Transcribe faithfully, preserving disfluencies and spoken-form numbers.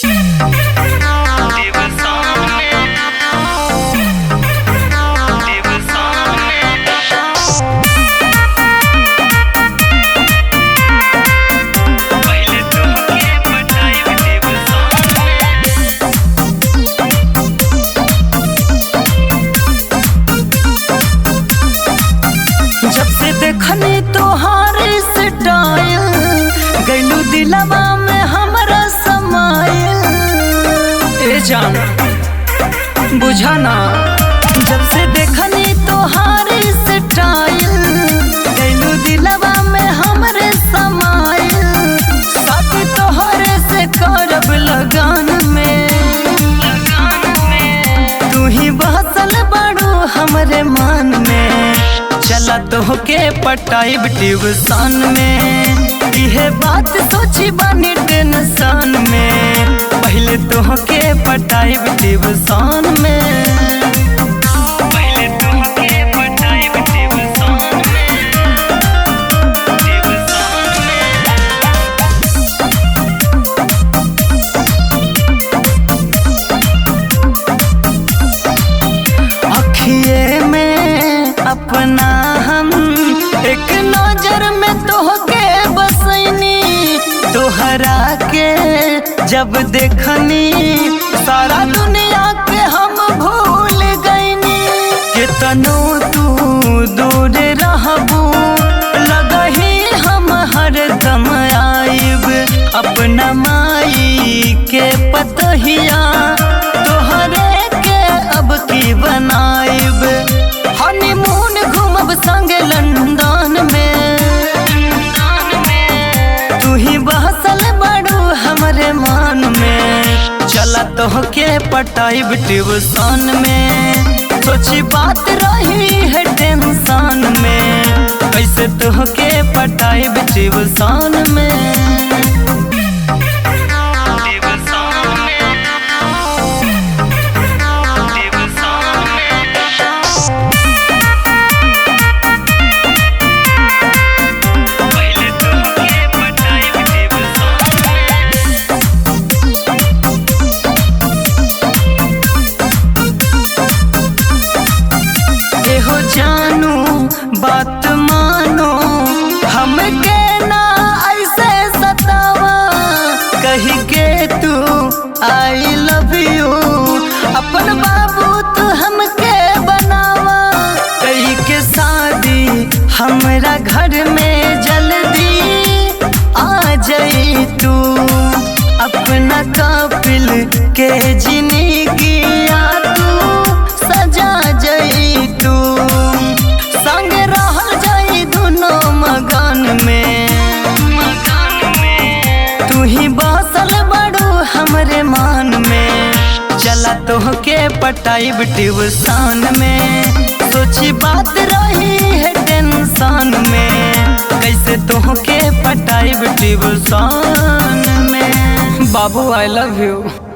जब से देखनी तोहार स्टाइल गइलू दिलवा में हमरा समाइल। ए जान बुझाना जब से देखनी तोहार स्टाइल गइलू दिलवा में हमरे समाइल। साथी तोहरे से करब लगान में तू ही बसल बड़ू हमरे मान में। चला तोहके पटाइब ट्यूशन में इहे बात सोची बानी टेंशन में। पहले तोहके पटाइब ट्यूशन में पहले तोहके पटाइब ट्यूशन में अखिए में अपना हम एक नजर में तोहके बसैनी। तोहरा के जब देखनी सारा दुनिया के हम भूल गईनी। कितनो तू दूर रहबू लगही हम हरदम आइब। अपना माई के पतहिया तोहरे के अब की बनाइब। हनीमून घूमब संगे लंदन में तू ही बहसल बड़ू हमरे मान में। चला तोहके पटाइब ट्यूशन में सोची बात रही है टेंशन में। कैसे तोहके पटाइब ट्यूशन में जानू बात मानो हमके ना ऐसे सतावा। कही के तू आई लव यू अपन बाबू तू हमके बनावा। कही के शादी हमरा घर में जल्दी आ जाई तू। अपना कपिल के जिंदगी तू सजा जाई तू। संग रहल जाई दुनो मगन में तू ही बसल बड़ू हमरे मान में। चला तोहके पटाइब ट्यूशन में सोची बात रही है टेंशन में। कैसे तोहके पटाइब ट्यूशन में बाबू आई लव यू।